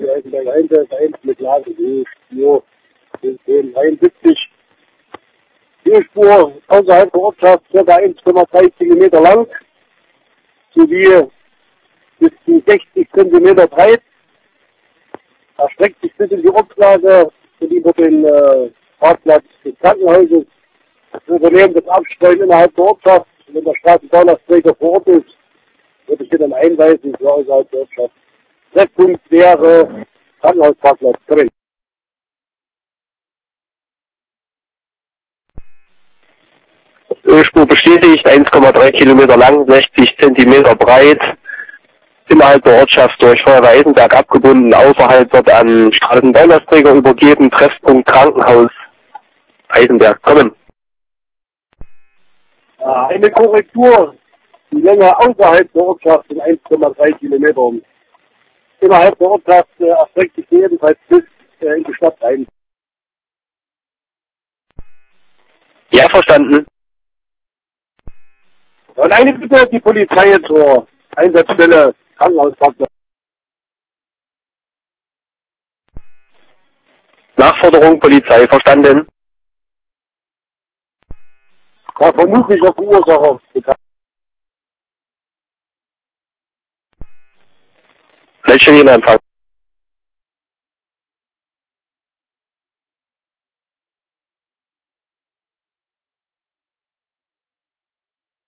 die Eisenberg 1 mit Lage Spur 73. Die Spur außerhalb der Ortschaft ca. 1,3 Kilometer lang sowie bis zu 60 Zentimeter breit. Erstreckt sich bis in die Ortslage und über den Parkplatz des Krankenhauses. Das Unternehmen wird abstreuen innerhalb der Ortschaft. Wenn der Straßenbahnaufträger vor Ort ist, würde ich hier dann einweisen für außerhalb der Ortschaft. Treffpunkt wäre Krankenhausparkplatz. Ölspur bestätigt, 1,3 Kilometer lang, 60 Zentimeter breit, innerhalb der Ortschaft durch Feuerwehr Eisenberg abgebunden, außerhalb wird an Straßenbahnaufträger übergeben, Treffpunkt Krankenhaus Eisenberg. Kommen. Eine Korrektur, die Länge außerhalb der Ortschaft sind 1,3 Kilometer. Innerhalb der Ortschaft erstreckt sich jedenfalls bis in die Stadt rein. Ja, verstanden. Und eine Bitte, die Polizei zur Einsatzstelle Krankenhausparkplatz. Nachforderung Polizei, verstanden. Ja, vermutlicher Verursacher. Fläche in Empfang.